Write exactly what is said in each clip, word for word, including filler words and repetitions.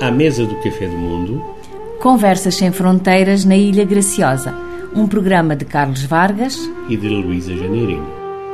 À mesa do Café do Mundo. Conversas sem fronteiras na Ilha Graciosa. Um programa de Carlos Vargas e de Luísa Janeirinho.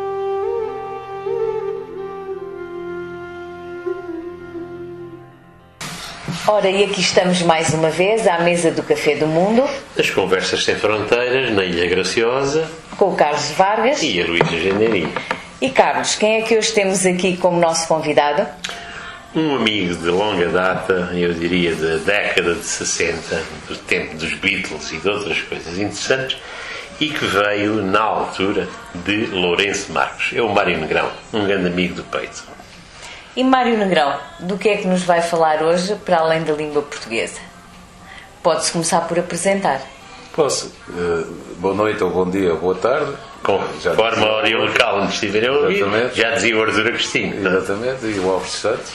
Ora, e aqui estamos mais uma vez à mesa do Café do Mundo. As Conversas sem fronteiras na Ilha Graciosa. Com o Carlos Vargas e a Luísa Janeirinho. E Carlos, quem é que hoje temos aqui como nosso convidado? Um amigo de longa data, eu diria da década de sessenta, do tempo dos Beatles e de outras coisas interessantes, e que veio na altura de Lourenço Marques. É o Mário Negrão, um grande amigo do peito. E Mário Negrão, do que é que nos vai falar hoje para além da língua portuguesa? Pode-se começar por apresentar. Posso. Uh, boa noite, ou bom dia, ou boa tarde. Conforme a hora e o local onde estiverem a ouvir, já dizia o Arthur Agostinho. Exatamente, e o Alves Santos.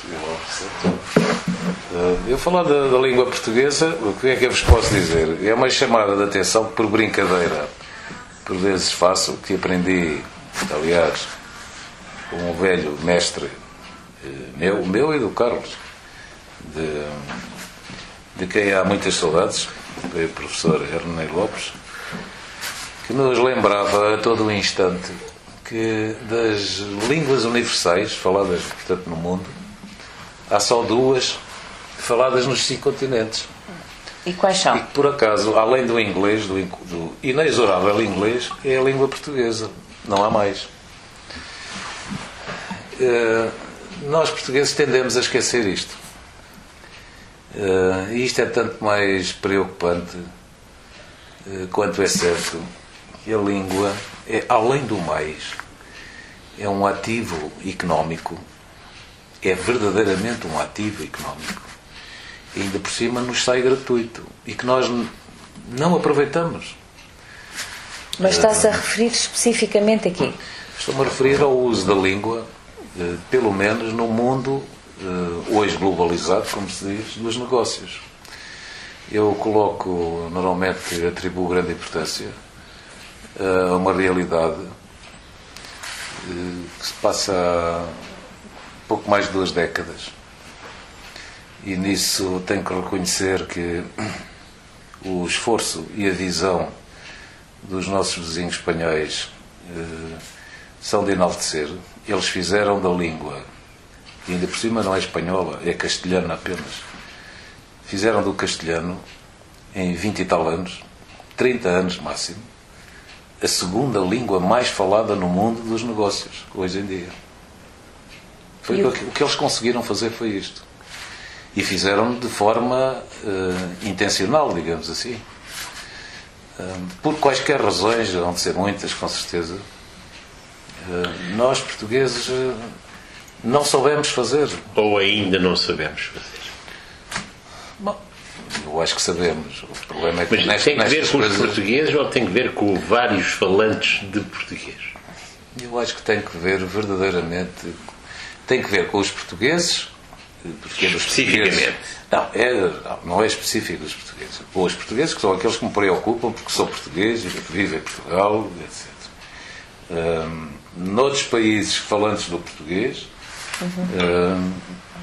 Uh, eu falar da, da língua portuguesa, o que é que eu vos posso dizer? É uma chamada de atenção que, por brincadeira, por vezes faço, que aprendi, aliás, com um velho mestre meu, meu e do Carlos, de, de quem há muitas saudades, o professor Hernani Lopes, que nos lembrava a todo o instante que das línguas universais faladas, portanto, no mundo, há só duas faladas nos cinco continentes. E quais são? E que, por acaso, além do inglês, do, do inexorável inglês, é a língua portuguesa. Não há mais. Uh, nós, portugueses, tendemos a esquecer isto. Uh, e isto é tanto mais preocupante uh, quanto é certo que a língua é, além do mais, é um ativo económico, é verdadeiramente um ativo económico, e ainda por cima nos sai gratuito, e que nós não aproveitamos. Mas está-se a referir especificamente aqui? Estou-me a referir ao uso da língua, pelo menos no mundo hoje globalizado, como se diz, dos negócios. Eu coloco, normalmente atribuo grande importância a uma realidade que se passa há pouco mais de duas décadas, e nisso tenho que reconhecer que o esforço e a visão dos nossos vizinhos espanhóis são de enaltecer. Eles fizeram da língua, e ainda por cima não é espanhola, é castelhana apenas, fizeram do castelhano em vinte e tal anos, trinta anos máximo, a segunda língua mais falada no mundo dos negócios, hoje em dia. Foi o que, o que eles conseguiram fazer foi isto. E fizeram de forma uh, intencional, digamos assim. Uh, por quaisquer razões, vão de ser muitas, com certeza, uh, nós, portugueses, uh, não soubemos fazer. Ou ainda não sabemos fazer. Bom, eu acho que sabemos. O problema é que Mas nestas, tem que ver com coisas... os portugueses ou tem que ver com vários falantes de português? Eu acho que tem que ver verdadeiramente... Tem que ver com os portugueses... Porque especificamente? Não, é, não, não é específico dos portugueses. Ou os portugueses, que são aqueles que me preocupam porque sou português e vivo em Portugal, etcétera. Um, noutros países falantes do português... Uhum. Um,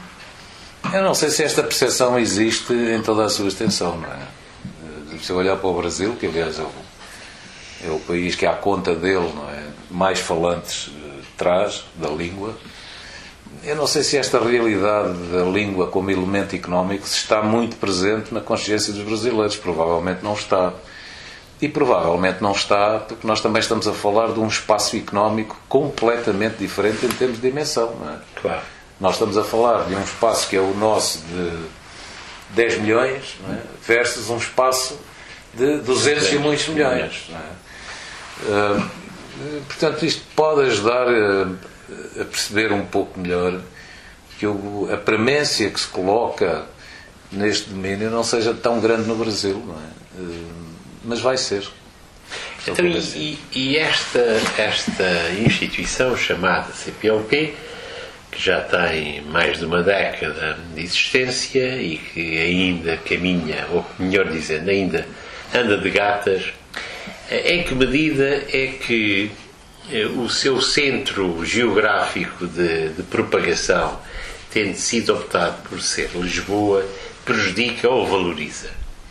eu não sei se esta percepção existe em toda a sua extensão, não é? Se eu olhar para o Brasil, que aliás é o, é o país que à conta dele, não é, mais falantes uh, traz da língua, eu não sei se esta realidade da língua como elemento económico está muito presente na consciência dos brasileiros. Provavelmente não está. E provavelmente não está porque nós também estamos a falar de um espaço económico completamente diferente em termos de dimensão, não é? Claro. Nós estamos a falar de um espaço que é o nosso de dez milhões, não é? Versus um espaço de duzentos e muitos milhões. Não é? Uh, portanto, isto pode ajudar a, a perceber um pouco melhor que o, a premência que se coloca neste domínio não seja tão grande no Brasil, não é? Uh, mas vai ser. Então, e, e esta, esta instituição chamada C P L P, que já tem mais de uma década de existência e que ainda caminha, ou melhor dizendo, ainda anda de gatas, em que medida é que o seu centro geográfico de, de propagação, tendo sido optado por ser Lisboa, prejudica ou valoriza?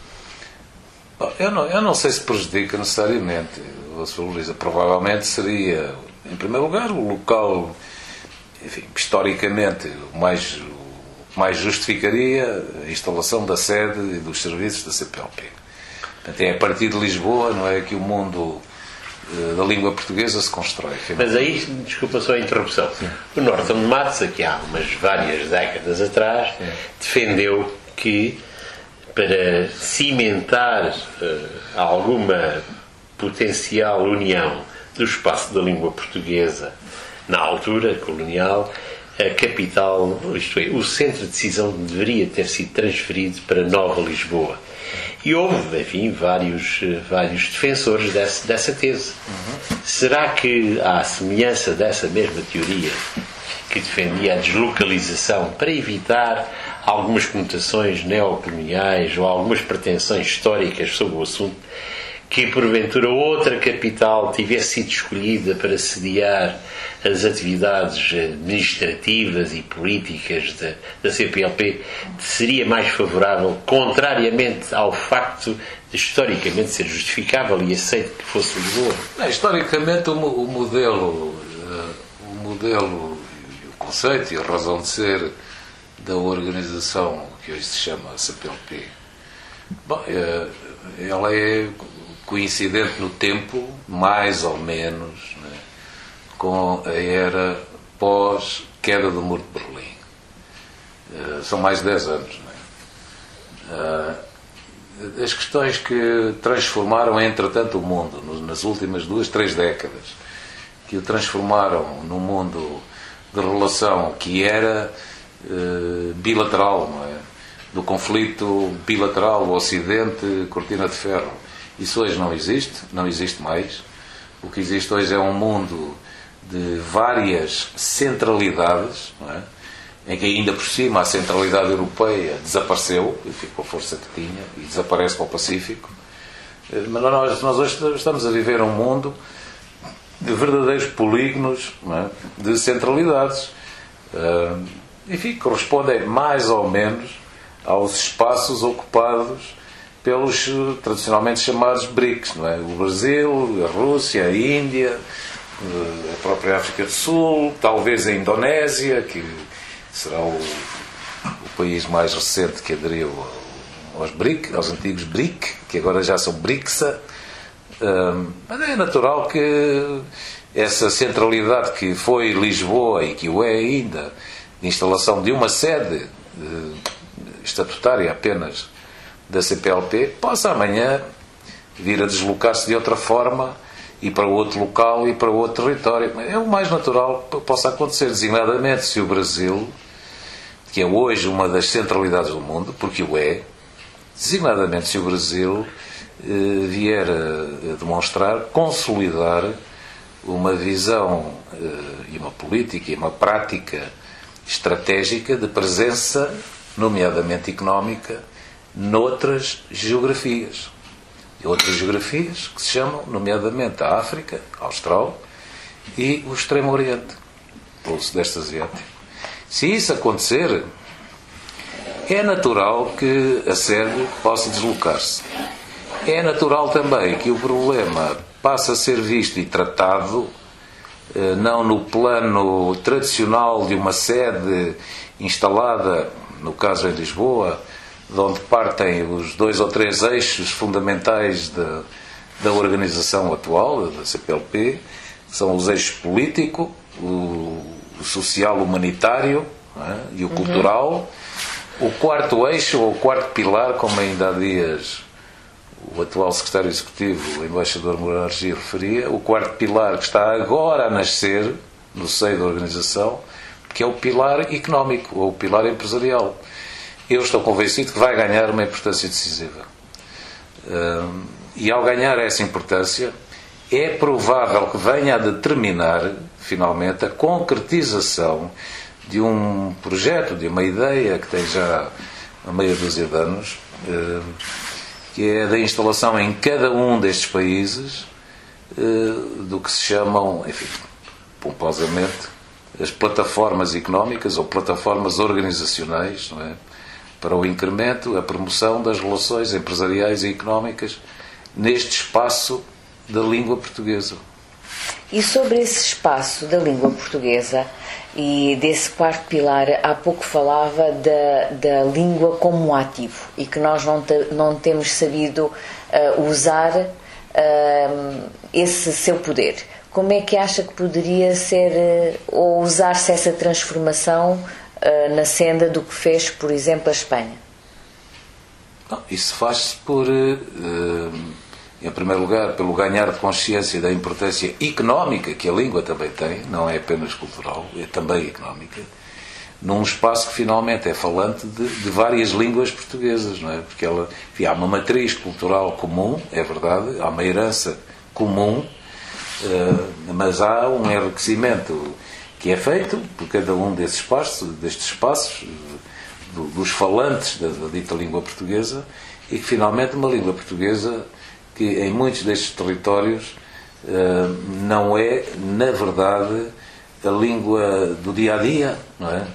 Bom, eu, não, eu não sei se prejudica necessariamente ou se valoriza. Provavelmente seria, em primeiro lugar, o local, enfim, historicamente, o mais, o mais justificaria a instalação da sede e dos serviços da C P L P. Portanto, é a partir de Lisboa, não é, que o mundo da língua portuguesa se constrói. Mas aí, desculpa só a interrupção, o Norton de Matos, aqui há umas várias décadas atrás, Sim. defendeu que para cimentar uh, alguma potencial união do espaço da língua portuguesa na altura colonial, a capital, isto é, o centro de decisão deveria ter sido transferido para Nova Lisboa. E houve, enfim, vários, vários defensores desse, dessa tese. Uhum. Será que, à semelhança dessa mesma teoria que defendia a deslocalização para evitar algumas conotações neocoloniais ou algumas pretensões históricas sobre o assunto, que porventura outra capital tivesse sido escolhida para sediar as atividades administrativas e políticas da, da C P L P, seria mais favorável, contrariamente ao facto de historicamente ser justificável e aceito que fosse Lisboa? Não, historicamente o, o modelo, o modelo, o conceito e a razão de ser da organização que hoje se chama C P L P, bom, ela é coincidente no tempo, mais ou menos, né, com a era pós-queda do Muro de Berlim. Uh, são mais de dez anos. Né? Uh, as questões que transformaram, entretanto, o mundo, no, nas últimas duas, três décadas, que o transformaram num mundo de relação que era uh, bilateral, não é? Do conflito bilateral, o Ocidente, Cortina de Ferro. Isso hoje não existe, não existe mais. O que existe hoje é um mundo de várias centralidades, não é? Em que ainda por cima a centralidade europeia desapareceu, e ficou a força que tinha, e desaparece para o Pacífico. Mas nós, nós hoje estamos a viver um mundo de verdadeiros polígonos, não é? De centralidades. Uh, enfim, correspondem mais ou menos aos espaços ocupados pelos tradicionalmente chamados BRICS, não é? O Brasil, a Rússia, a Índia, a própria África do Sul, talvez a Indonésia, que será o, o país mais recente que aderiu aos BRIC, aos antigos BRIC, que agora já são BRICSA. Mas é natural que essa centralidade que foi Lisboa e que o é ainda, de instalação de uma sede estatutária apenas da C P L P, possa amanhã vir a deslocar-se de outra forma e para outro local e para outro território. É o mais natural que possa acontecer, designadamente se o Brasil, que é hoje uma das centralidades do mundo, porque o é, designadamente se o Brasil eh, vier a, a demonstrar, consolidar uma visão eh, e uma política e uma prática estratégica de presença, nomeadamente económica, noutras geografias. E outras geografias que se chamam, nomeadamente, a África, a Austral e o Extremo Oriente, ou o Sudeste Asiático. Se isso acontecer, é natural que a sede possa deslocar-se. É natural também que o problema passe a ser visto e tratado não no plano tradicional de uma sede instalada, no caso em Lisboa, de onde partem os dois ou três eixos fundamentais da, da organização atual, da C P L P, que são os eixos político, o, o social humanitário, é? E o uhum. cultural. O quarto eixo, ou o quarto pilar, como ainda há dias o atual secretário executivo, o embaixador Moura Gil, referia, o quarto pilar que está agora a nascer no seio da organização, que é o pilar económico, ou o pilar empresarial. Eu estou convencido que vai ganhar uma importância decisiva. E ao ganhar essa importância, é provável que venha a determinar, finalmente, a concretização de um projeto, de uma ideia que tem já há meia dúzia de anos, que é da instalação em cada um destes países do que se chamam, enfim, pomposamente, as plataformas económicas ou plataformas organizacionais, não é? para o incremento, a promoção das relações empresariais e económicas neste espaço da língua portuguesa. E sobre esse espaço da língua portuguesa e desse quarto pilar, há pouco falava da, da língua como ativo e que nós não, te, não temos sabido uh, usar uh, esse seu poder. Como é que acha que poderia ser uh, ou usar-se essa transformação uh, na senda do que fez, por exemplo, a Espanha? Não, isso faz-se por... Uh, em primeiro lugar, pelo ganhar de consciência da importância económica que a língua também tem, não é apenas cultural, é também económica, num espaço que finalmente é falante de, de várias línguas portuguesas, não é? Porque ela, enfim, há uma matriz cultural comum, é verdade, há uma herança comum, uh, mas há um enriquecimento que é feito por cada um desses espaços, destes espaços, do, dos falantes da, da dita língua portuguesa, e que finalmente uma língua portuguesa que em muitos destes territórios uh, não é, na verdade, a língua do dia-a-dia, não é?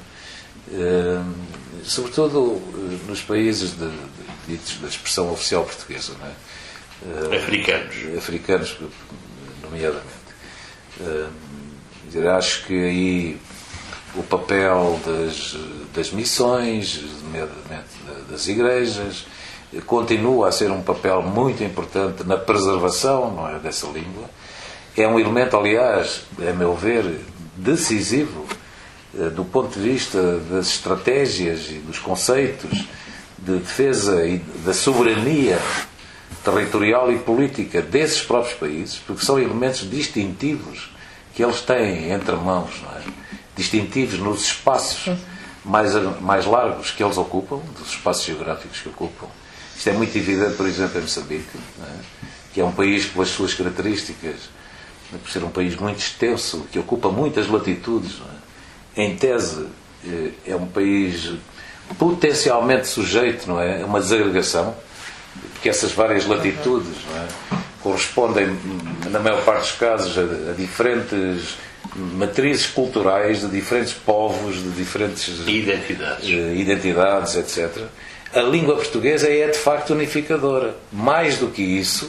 Uh, sobretudo uh, nos países de, de, ditos da expressão oficial portuguesa, não é? Uh, africanos. Africanos, nomeadamente. Uh, dizer, acho que aí o papel das, das missões, nomeadamente das igrejas, continua a ser um papel muito importante na preservação, não é, dessa língua. É um elemento, aliás, a meu ver, decisivo do ponto de vista das estratégias e dos conceitos de defesa e da soberania territorial e política desses próprios países, porque são elementos distintivos que eles têm entre mãos, não é? Distintivos nos espaços mais, mais largos que eles ocupam, dos espaços geográficos que ocupam. Isto é muito evidente, por exemplo, em Moçambique, não é? Que é um país que, pelas suas características, por ser um país muito extenso, que ocupa muitas latitudes, não é? Em tese, é um país potencialmente sujeito, não é? A uma desagregação, porque essas várias latitudes, não é? Correspondem, na maior parte dos casos, a, a diferentes matrizes culturais de diferentes povos, de diferentes identidades, identidades etcétera. A língua portuguesa é, de facto, unificadora. Mais do que isso,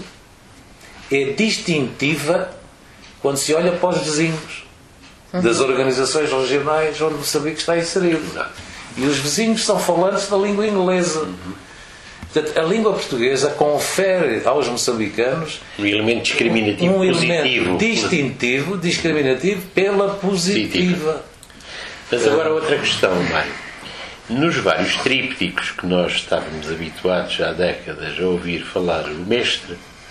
é distintiva quando se olha para os vizinhos das organizações regionais onde Moçambique está inserido. E os vizinhos são falantes da língua inglesa. Portanto, a língua portuguesa confere aos moçambicanos um elemento discriminativo, um positivo, elemento distintivo, discriminativo pela positiva. Mas agora outra questão, Mário. Nos vários trípticos que nós estávamos habituados já há décadas a ouvir falar o mestre,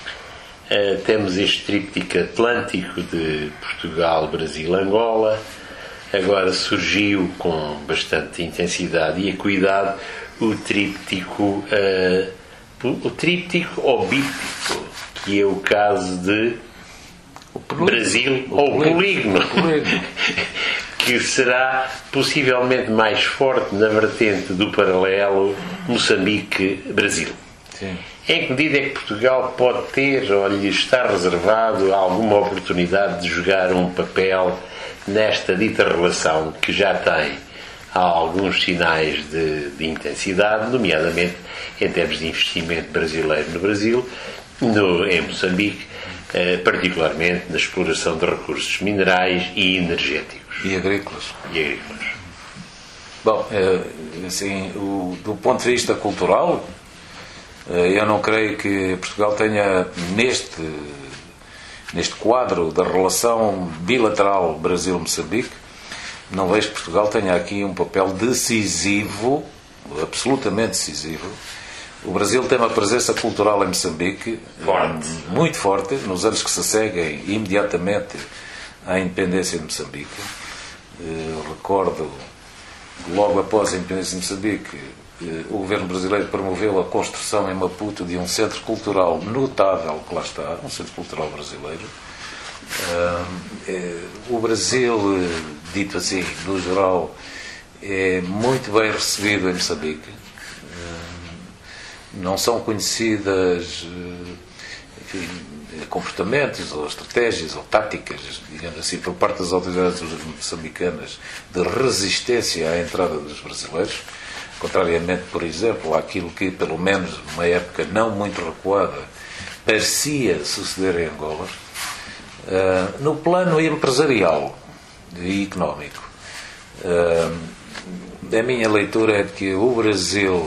uh, temos este tríptico atlântico de Portugal, Brasil, Angola. Agora surgiu com bastante intensidade e acuidade o tríptico, uh, o tríptico ou bíptico, que é o caso de o polígono, Brasil o ou polígono, polígono, polígono. Que será possivelmente mais forte na vertente do paralelo Moçambique-Brasil. Sim. Em que medida é que Portugal pode ter, ou lhe está reservado, alguma oportunidade de jogar um papel nesta dita relação que já tem alguns sinais de, de intensidade, nomeadamente em termos de investimento brasileiro no Brasil, no, em Moçambique, eh, particularmente na exploração de recursos minerais e energéticos. E agrícolas. E agrícolas. Bom, assim, o, do ponto de vista cultural, eu não creio que Portugal tenha, neste, neste quadro da relação bilateral Brasil-Moçambique, não vejo que Portugal tenha aqui um papel decisivo, absolutamente decisivo. O Brasil tem uma presença cultural em Moçambique forte, muito forte, nos anos que se seguem imediatamente à independência de Moçambique. Eu recordo que logo após a independência de Moçambique, o governo brasileiro promoveu a construção em Maputo de um centro cultural notável que lá está, um centro cultural brasileiro. O Brasil, dito assim, no geral, é muito bem recebido em Moçambique. Não são conhecidas, enfim, comportamentos ou estratégias ou táticas, digamos assim, por parte das autoridades moçambicanas de resistência à entrada dos brasileiros. contrariamente, por exemplo, àquilo que, pelo menos numa época não muito recuada, parecia suceder em Angola, uh, no plano empresarial e económico, uh, a minha leitura é de que o Brasil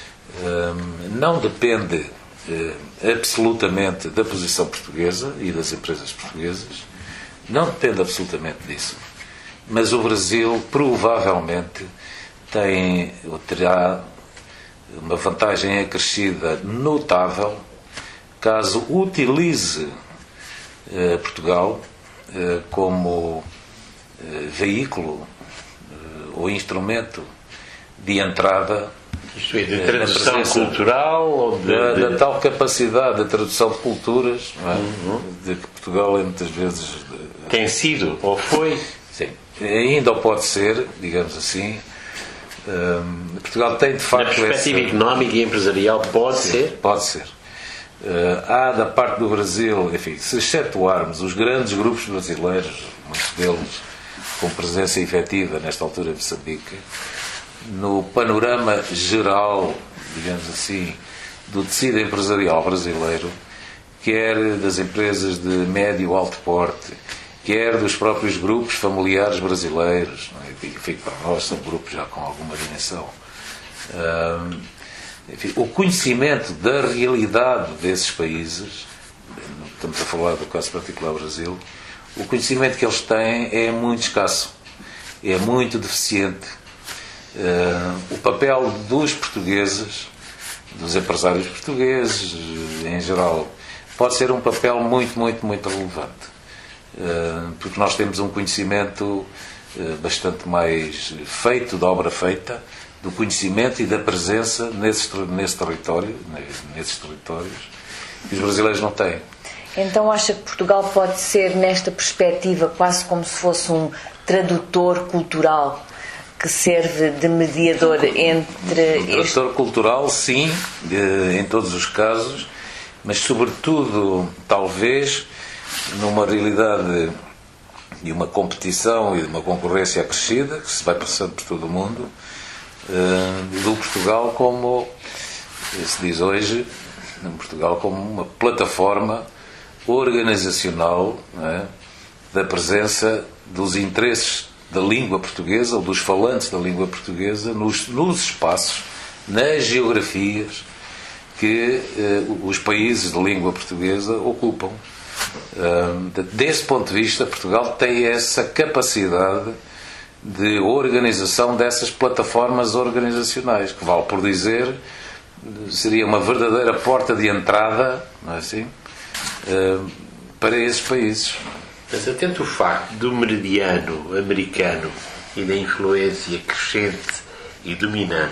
uh, não depende uh, absolutamente da posição portuguesa e das empresas portuguesas, não depende absolutamente disso, mas o Brasil provavelmente tem, ou terá uma vantagem acrescida notável caso utilize eh, Portugal eh, como eh, veículo eh, ou instrumento de entrada, isto é, de tradução cultural ou de, da, de... da tal capacidade de tradução de culturas, não é? Uhum. De que Portugal é muitas vezes tem sido ou foi, sim, ainda ou pode ser, digamos assim. Um, Portugal tem de facto na perspectiva essa... económica e empresarial pode sim, ser pode ser. Uh, há da parte do Brasil, enfim, se excetuarmos os grandes grupos brasileiros, muitos deles com presença efetiva nesta altura em Moçambique, no panorama geral, digamos assim, do tecido empresarial brasileiro, quer das empresas de médio ou alto porte, quer dos próprios grupos familiares brasileiros, não é? Enfim, para nós são grupos já com alguma dimensão. Um, enfim, o conhecimento da realidade desses países, estamos a falar do caso particular do Brasil, o conhecimento que eles têm é muito escasso, é muito deficiente. Uh, o papel dos portugueses, dos empresários portugueses, em geral, pode ser um papel muito, muito, muito relevante. Uh, porque nós temos um conhecimento uh, bastante mais feito, da obra feita, do conhecimento e da presença nesse, nesse território, nesses territórios, que os brasileiros não têm. Então acha que Portugal pode ser, nesta perspectiva, quase como se fosse um tradutor cultural que serve de mediador entre... Um tradutor este... cultural, sim, em todos os casos, mas sobretudo, talvez, numa realidade de uma competição e de uma concorrência acrescida, que se vai passando por todo o mundo, do Portugal como, se diz hoje, em Portugal como uma plataforma organizacional, não é, da presença dos interesses da língua portuguesa ou dos falantes da língua portuguesa nos, nos espaços, nas geografias que eh, os países de língua portuguesa ocupam. Uh, desse ponto de vista, Portugal tem essa capacidade de organização dessas plataformas organizacionais, que vale por dizer, seria uma verdadeira porta de entrada, não é assim, uh, para esses países. Mas atento o facto do meridiano americano e da influência crescente e dominante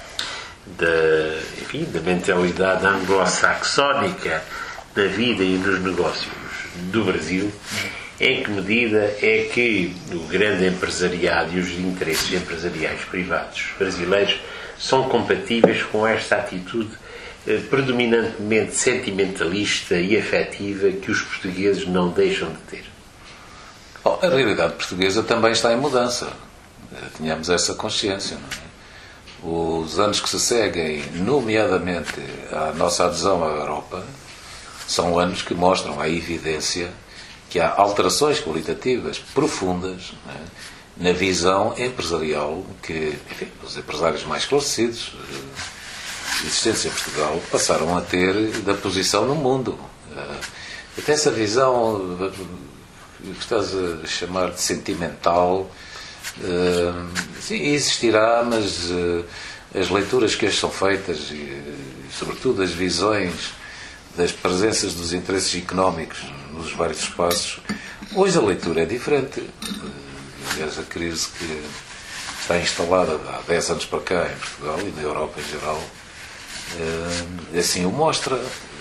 da, enfim, da mentalidade anglo-saxónica na vida e nos negócios do Brasil, em que medida é que o grande empresariado e os interesses empresariais privados brasileiros são compatíveis com esta atitude eh, predominantemente sentimentalista e afetiva que os portugueses não deixam de ter? Bom, a realidade portuguesa também está em mudança. Tínhamos essa consciência, não é? Os anos que se seguem, nomeadamente a nossa adesão à Europa, são anos que mostram a evidência que há alterações qualitativas profundas, não é, na visão empresarial que, enfim, os empresários mais esclarecidos existentes em Portugal passaram a ter da posição no mundo. Até essa visão que estás a chamar de sentimental, sim, existirá, mas as leituras que hoje são feitas e, sobretudo, as visões das presenças dos interesses económicos nos vários espaços, hoje a leitura é diferente. Aliás, a crise que está instalada há dez anos para cá em Portugal e na Europa em geral, assim o mostra.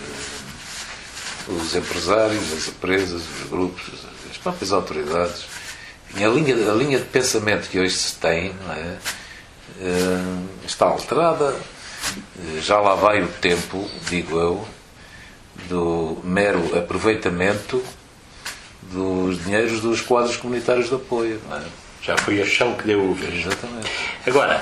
Os empresários, as empresas, os grupos, as próprias autoridades, a linha, a linha de pensamento que hoje se tem, não é, está alterada. Já lá vai o tempo, digo eu, do mero aproveitamento dos dinheiros dos quadros comunitários de apoio. Não é? Já foi a chão que deu o Exatamente. Agora,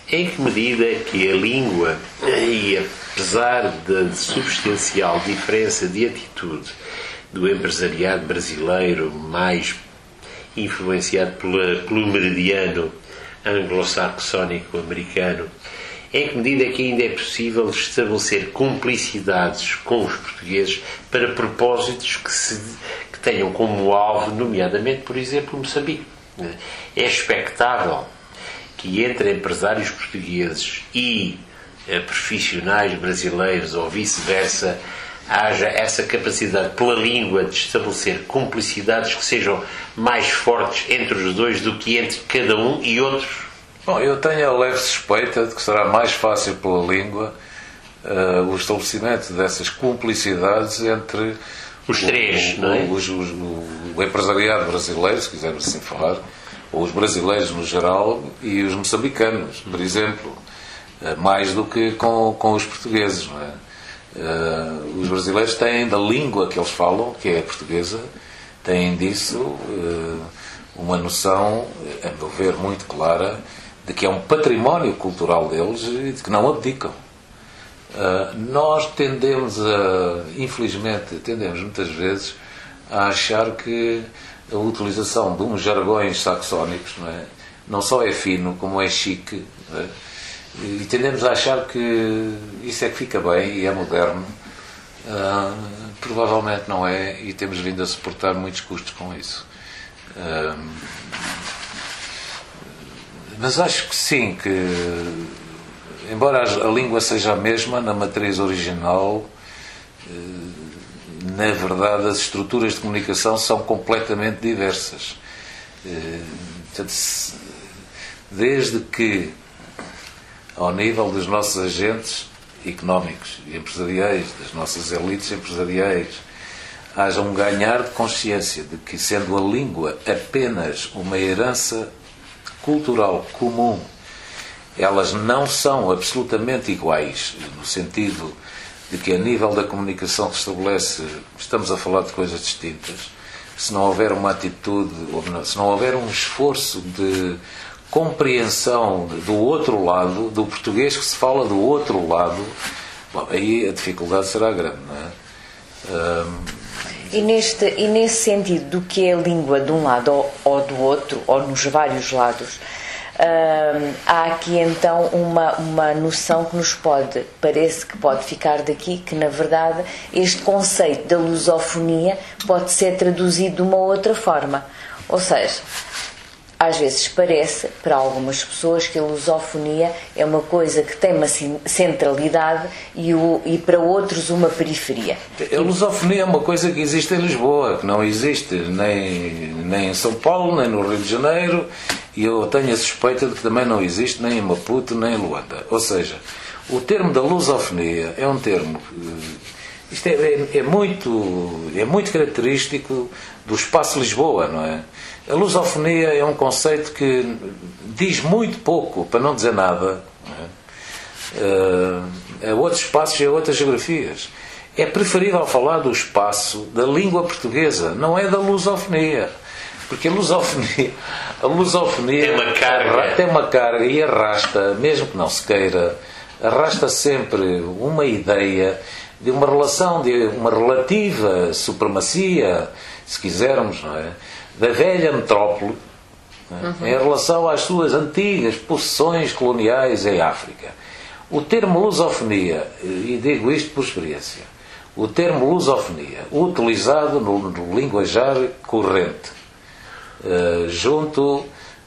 em que medida que a língua, e apesar da substancial diferença de atitude do empresariado brasileiro, mais influenciado pela, pelo meridiano anglo-saxónico americano, em que medida é que ainda é possível estabelecer cumplicidades com os portugueses para propósitos que, se, que tenham como alvo, nomeadamente, por exemplo, Moçambique. É expectável que entre empresários portugueses e eh, profissionais brasileiros ou vice-versa haja essa capacidade pela língua de estabelecer cumplicidades que sejam mais fortes entre os dois do que entre cada um e outros? Bom, eu tenho a leve suspeita de que será mais fácil pela língua uh, o estabelecimento dessas cumplicidades entre os três, o, não é? Os, os, o, o empresariado brasileiro, se quisermos assim falar, ou os brasileiros no geral, e os moçambicanos, por exemplo, uh, mais do que com, com os portugueses, não é? Uh, os brasileiros têm da língua que eles falam, que é a portuguesa, têm disso uh, uma noção, a meu ver, muito clara, de que é um património cultural deles e de que não abdicam. Uh, nós tendemos a, infelizmente, tendemos muitas vezes a achar que a utilização de uns jargões saxónicos, não é, não só é fino, como é chique, não é? E tendemos a achar que isso é que fica bem e é moderno. Uh, provavelmente não é, e temos vindo a suportar muitos custos com isso. Uh, mas acho que sim, que embora a língua seja a mesma na matriz original, uh, na verdade as estruturas de comunicação são completamente diversas. Uh, portanto, desde que ao nível dos nossos agentes económicos e empresariais, das nossas elites empresariais, haja um ganhar de consciência de que, sendo a língua apenas uma herança cultural comum, elas não são absolutamente iguais, no sentido de que, a nível da comunicação que se estabelece, estamos a falar de coisas distintas. Se não houver uma atitude, ou não, se não houver um esforço de compreensão do outro lado, do português que se fala do outro lado, bom, aí a dificuldade será grande, não é? Um... E, neste, e nesse sentido do que é a língua de um lado ou, ou do outro, ou nos vários lados, um, há aqui então uma, uma noção que nos pode, parece que pode ficar daqui, que na verdade este conceito da lusofonia pode ser traduzido de uma outra forma. Ou seja, às vezes parece, para algumas pessoas, que a lusofonia é uma coisa que tem uma centralidade e, o, e para outros uma periferia. A lusofonia é uma coisa que existe em Lisboa, que não existe nem, nem em São Paulo, nem no Rio de Janeiro, e eu tenho a suspeita de que também não existe nem em Maputo, nem em Luanda. Ou seja, o termo da lusofonia é um termo... Isto é, é, é, muito, é muito característico do espaço Lisboa, não é? A lusofonia é um conceito que diz muito pouco, para não dizer nada, não é? Uh, a outros espaços e a outras geografias. É preferível falar do espaço da língua portuguesa, não é da lusofonia. Porque a lusofonia, a lusofonia tem uma carga. tem uma carga e arrasta, mesmo que não se queira, arrasta sempre uma ideia de uma relação, de uma relativa supremacia, se quisermos, não é? Da velha metrópole, uhum. em relação às suas antigas possessões coloniais em África. O termo lusofonia, e digo isto por experiência, o termo lusofonia, utilizado no, no linguajar corrente, uh, junto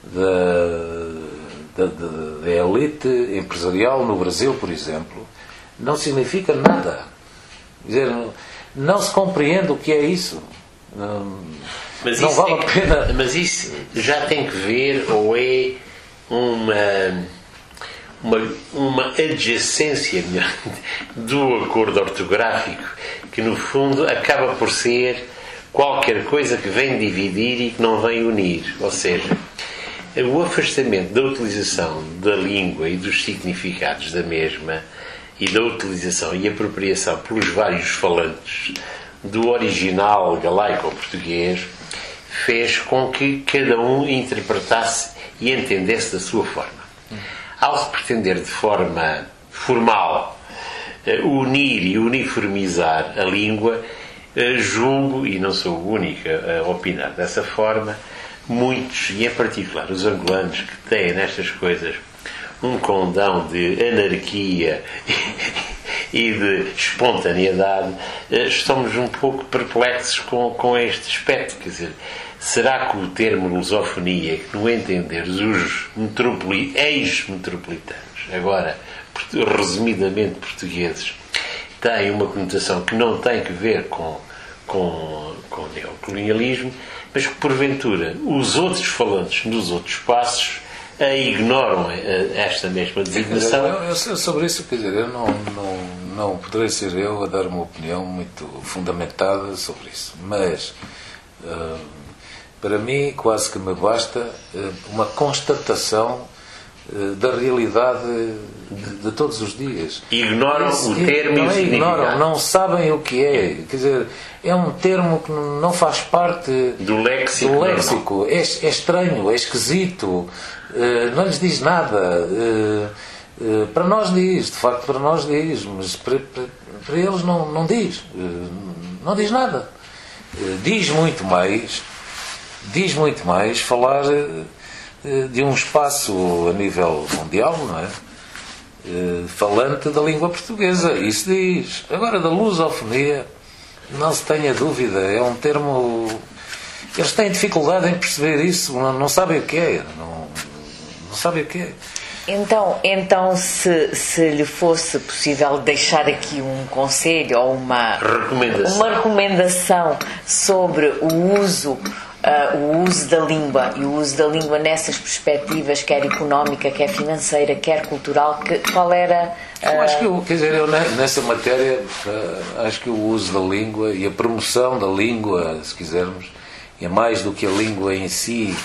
da, da, da elite empresarial no Brasil, por exemplo, não significa nada. Quer dizer, não se compreende o que é isso. Não, Mas não isso vale a pena. Que, mas isso já tem que ver, ou é uma, uma, uma adjacência do acordo ortográfico, que no fundo acaba por ser qualquer coisa que vem dividir e que não vem unir. Ou seja, o afastamento da utilização da língua e dos significados da mesma, e da utilização e apropriação pelos vários falantes do original galaico ou português, fez com que cada um interpretasse e entendesse da sua forma. ao se pretender de forma formal unir e uniformizar a língua, julgo, e não sou o único a opinar dessa forma, muitos, e em particular os angolanos, que têm nestas coisas um condão de anarquia e de espontaneidade, estamos um pouco perplexos com, com este aspecto. Quer dizer, será que o termo lusofonia, que no entender os metropoli, ex-metropolitanos, agora resumidamente portugueses, tem uma conotação que não tem que ver com, com, com o neocolonialismo, mas que porventura os outros falantes nos outros espaços a ignoram esta mesma designação? Eu, eu, sobre isso, quer dizer, eu não, não, não poderei ser eu a dar uma opinião muito fundamentada sobre isso, mas uh, para mim quase que me basta uh, uma constatação uh, da realidade de, de todos os dias. Ignoram Esse, o termo não e o é, significado. Ignoram, não sabem o que é. Quer dizer, é um termo que não faz parte do léxico. Do léxico. É, é estranho, é esquisito. Uh, não lhes diz nada. Uh, uh, para nós diz, de facto para nós diz, mas para, para, para eles não, não diz. Uh, não diz nada. Uh, diz muito mais, diz muito mais falar uh, de um espaço a nível mundial, não é? Uh, falante da língua portuguesa. Isso diz. Agora, da lusofonia, não se tenha dúvida, é um termo... Eles têm dificuldade em perceber isso, não, não sabem o que é. Não, não sabem o que é. Então, então se, se lhe fosse possível deixar aqui um conselho ou uma recomendação, uma recomendação sobre o uso, uh, o uso da língua e o uso da língua nessas perspectivas, quer económica, quer financeira, quer cultural, que, qual era... Uh... Eu acho que, eu, quer dizer, eu nessa matéria, uh, acho que o uso da língua e a promoção da língua, se quisermos, é mais do que a língua em si,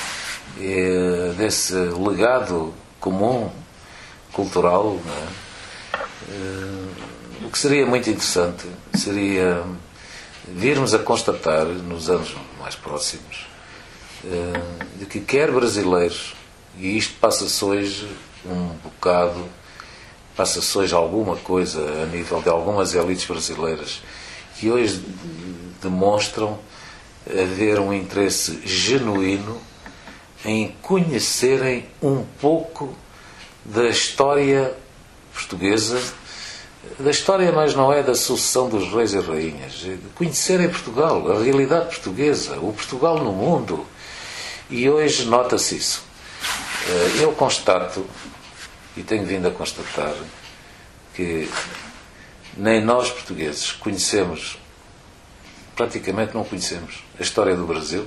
é, desse legado comum, cultural, não é? Uh, o que seria muito interessante seria virmos a constatar nos anos mais próximos uh, de que quer brasileiros, e isto passa-se hoje um bocado, passa-se hoje alguma coisa a nível de algumas elites brasileiras que hoje demonstram haver um interesse genuíno em conhecerem um pouco da história portuguesa, da história, mas não é da sucessão dos reis e rainhas, de conhecerem Portugal, a realidade portuguesa, o Portugal no mundo. E hoje nota-se isso. Eu constato, e tenho vindo a constatar, que nem nós portugueses conhecemos, praticamente não conhecemos, a história do Brasil.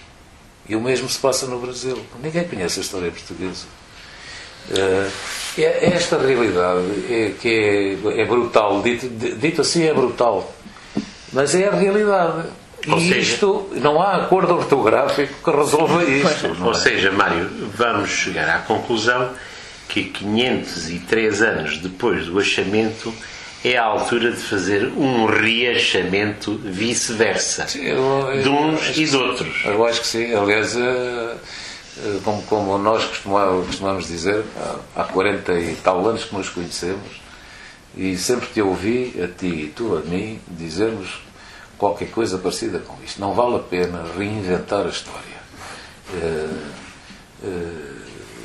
E o mesmo se passa no Brasil. Ninguém conhece a história portuguesa. Uh, é esta realidade é, que é, é brutal. Dito, dito assim é brutal. Mas é a realidade. Ou e seja, isto, não há acordo ortográfico que resolva isto. Ou seja, Mário, vamos chegar à conclusão que quinhentos e três anos depois do achamento é a altura de fazer um reachamento vice-versa. Sim, eu, eu, de uns eu, e de outros. Eu acho que sim. Aliás, como, como nós costumamos, costumamos dizer, há quarenta e tal anos que nos conhecemos, e sempre te ouvi, a ti e tu a mim, dizermos qualquer coisa parecida com isto. Não vale a pena reinventar a história. Uh, uh,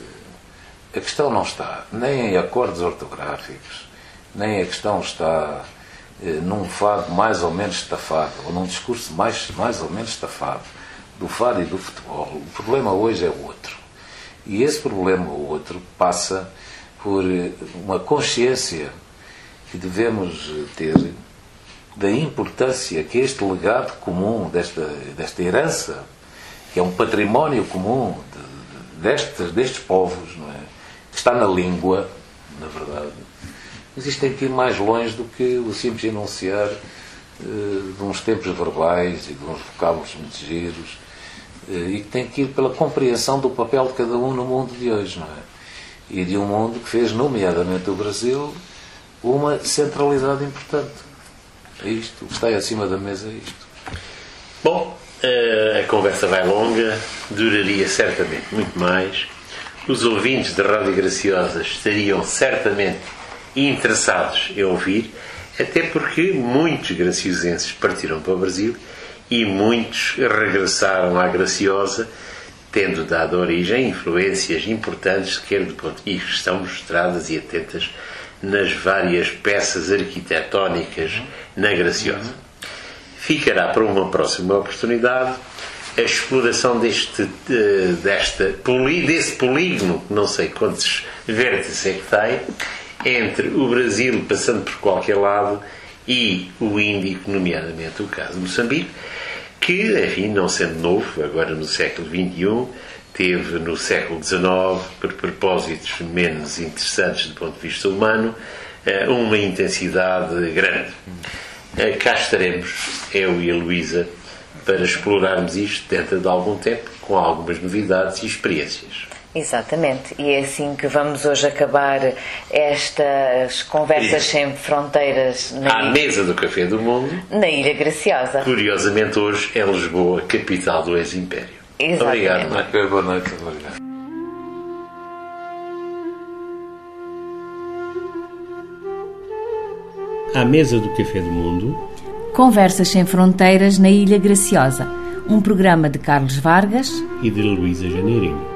a questão não está nem em acordos ortográficos, nem a questão está eh, num fado mais ou menos estafado, ou num discurso mais, mais ou menos estafado, do fado e do futebol. O problema hoje é outro. E esse problema outro passa por uma consciência que devemos ter da importância que este legado comum, desta, desta herança, que é um património comum de, de, destes, destes povos, não é? Que está na língua, na verdade. Mas isto tem que ir mais longe do que o simples enunciar uh, de uns tempos verbais e de uns vocábulos muito giros, uh, e que tem que ir pela compreensão do papel de cada um no mundo de hoje, não é? E de um mundo que fez, nomeadamente o Brasil, uma centralidade importante. É isto, o que está aí acima da mesa é isto. Bom, uh, a conversa vai longa, duraria certamente muito mais. os ouvintes da Rádio Graciosa estariam certamente interessados em ouvir, até porque muitos graciosenses partiram para o Brasil e muitos regressaram à Graciosa, tendo dado origem a influências importantes, quer do ponto de vista que estão mostradas e atentas nas várias peças arquitetónicas na Graciosa. Ficará para uma próxima oportunidade a exploração deste, desta, desse polígono, que não sei quantos vértices é que tem, entre o Brasil, passando por qualquer lado, e o Índico, nomeadamente o caso de Moçambique, que, enfim, não sendo novo, agora no século vinte e um, teve no século dezenove, por propósitos menos interessantes do ponto de vista humano, uma intensidade grande. Cá estaremos, eu e a Luísa, para explorarmos isto dentro de algum tempo, com algumas novidades e experiências. Exatamente, e é assim que vamos hoje acabar estas conversas sem fronteiras na à ilha, mesa do Café do Mundo, na Ilha Graciosa. Curiosamente hoje é Lisboa, capital do ex-império. Exatamente. Obrigado, Marco. Boa noite, obrigado. À mesa do Café do Mundo, Conversas sem fronteiras na Ilha Graciosa, um programa de Carlos Vargas e de Luísa Janeirinho.